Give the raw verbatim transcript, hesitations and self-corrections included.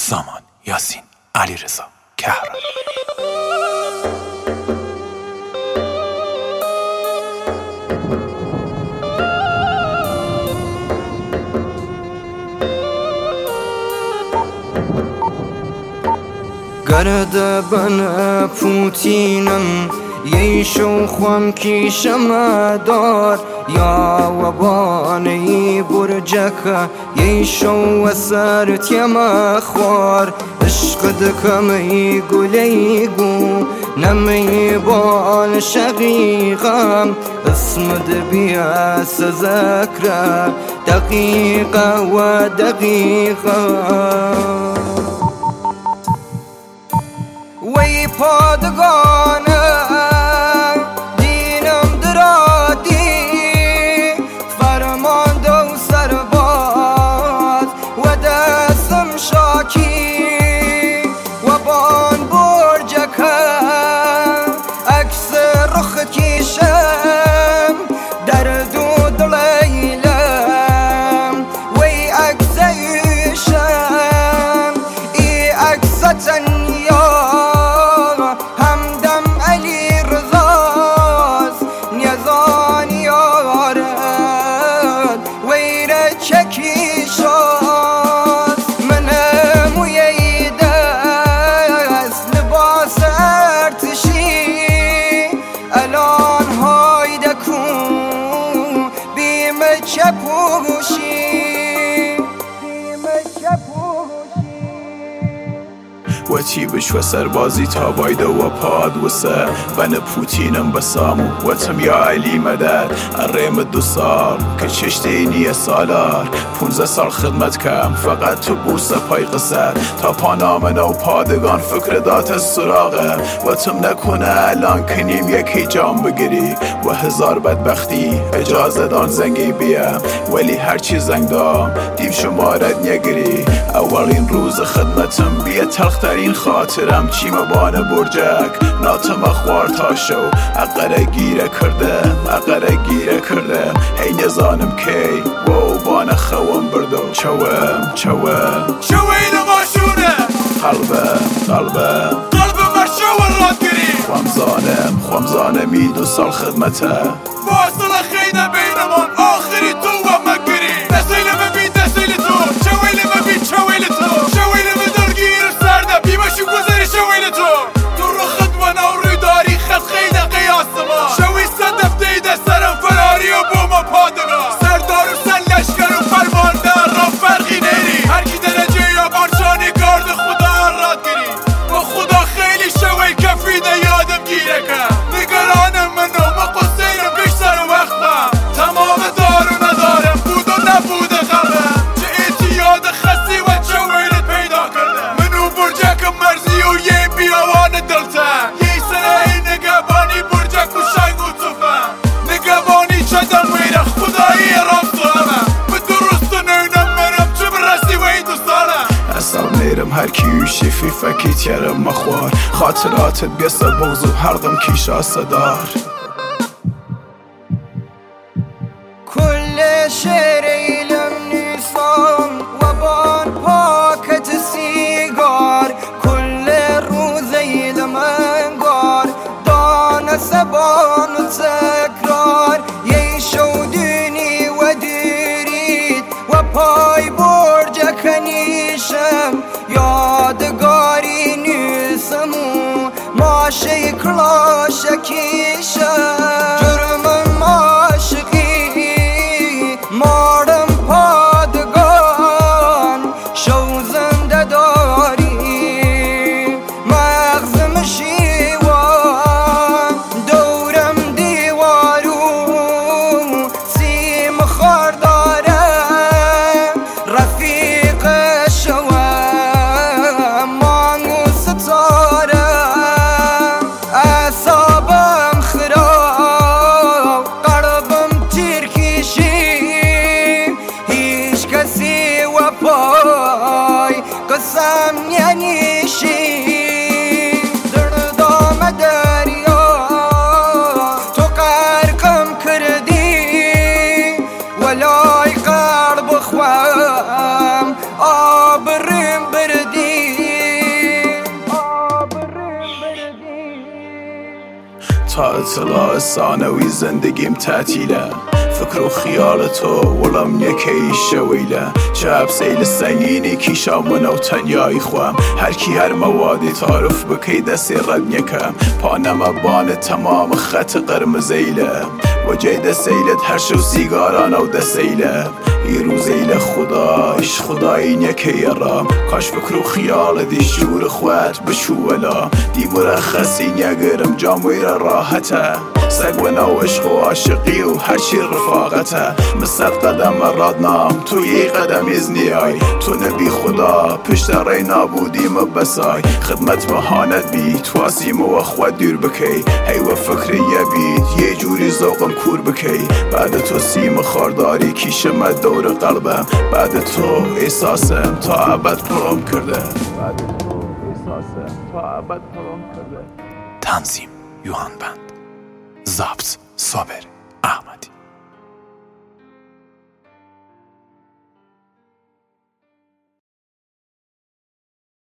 سامان، یاسین، علیرضا، کهران. گرده بنا پوتینم یشو خوام کیشم دار یا وبانی برجکا یشو وسر تیم خوار عشق دکمی گلیگو نمی بال شقیقم اسم دبیا سذکر دقیقه و دقیقه وی پادگانه دینم درادی فرمانده و سرباز و دستم شاکی و بان برجکه عکس رخ کیشم در دو دلیلم وی عکس ایشم ای عکس تنیا و چی بش و سربازی تا بایده و پاد وسه بن پوتینم بسامو و تم یا علی مدد الریم دو سال که چشتینی سالار پونزه سال خدمت کم فقط تو بوسه پای قصر تا پانامنه و پادگان فکر دات سراغه و تم نکنه الان کنیم یکی جام بگیری و هزار بدبختی اجازه دان زنگی بیم ولی هرچی زنگ دام دیم شمارت نگیری اولین روز خدمتم بیه تلخترین خاطرم چیم بانه برجک ناتم خوار تا شو اقره گیره کردم اقره گیره کردم هی نزانم کی و بانه خوام بردو چوام چوام شوین ماشونه قلبم قلبم قلبم مرشو راد گیری خوامزانم خوامزانم ای دو سال خدمته واصل خیده بینمان آخری تو و مگیری نسیل مبین نسیل تو چویل مبین چویل تو شویل مدرگیر سرده بیمشو گذاری شویل تو تو رو خدمانه و روی داری خد خیده قیاس ما شوی صدف دیده سرم فراری و بوما پادگا سردار و سن لشکر و فرمانده را فرقی نیری هر کی درجه یا بانشانی گارد خدا راد گیری با خدا خیلی شوی کفیده یادم گیره که نگرانم منو مقصیرم بیشتر وقتم تمام دار و ندارم بود و نبوده قلبم چه اعتیاد خستی و چویلت پیدا کرده منو برجکم مرزی و یه بیاوان دلتن یه سرعی نگبانی برجک و شنگ و توفن نگبانی چدن میره خدایی رام سالمم به درست و نینم مرم چه برسی و ای دو سالم اصلا نیرم هر کیو شفی فکیت یرم مخوار خاطراتت بیسته بغض و هردم کیشا صدار کل شعر ایلم نیسان و بان پاکت سیگار کل روز ایلم انگار دان سبان و تکرار یه شودینی و دیرید و پای برجک نیشم یادگاری نیسمو ماشه کلاش کیشم جرمم عاشقی مارم پادگان شو زنده داری مغزم شیوان دورم دیوارو سیم خار دارم رفیق شوم مانگو ستارم اعصابم خراب قلبم تیر کشی هیچ کسی و پای قسم ننیشی دردام دریا تو غرقم کردی ولای قلب خوام آبرم بردی تا اطلاع ثانوی زندگیم تعطیله فکر و خیال تو ولم یکی شویله چه سیل سنگینی کیشا من و تنیایی خوام هر کی هر موادی تعرف بکی دستی رد یکم پانم بان تمام خط قرمزیله و جید سیلت هر شو سیگاران و دسیله ای روزیل خدایش خدای یکی رام کاش فکر و خیال دی شور خوات بشولا دی مرخصی نگرم جامویر راحته سگ و نو عشق و عاشقی و هر چی رفاقته مثل قدم رادنام تو یه قدم از نیای تو نبی خدا پشت رای نابودی مبسای خدمت مهانت بی تواسیم و خود دور بکی هی و فکر یبید یه جوری ذوقم کور بکی بعد تو سیم خارداری کیشم دور قلبم بعد تو احساسم تا ابد پرام کرده بعد تو احساسم تا ابد پرام کرده. تنظیم یوهان بند، ضبط صابر.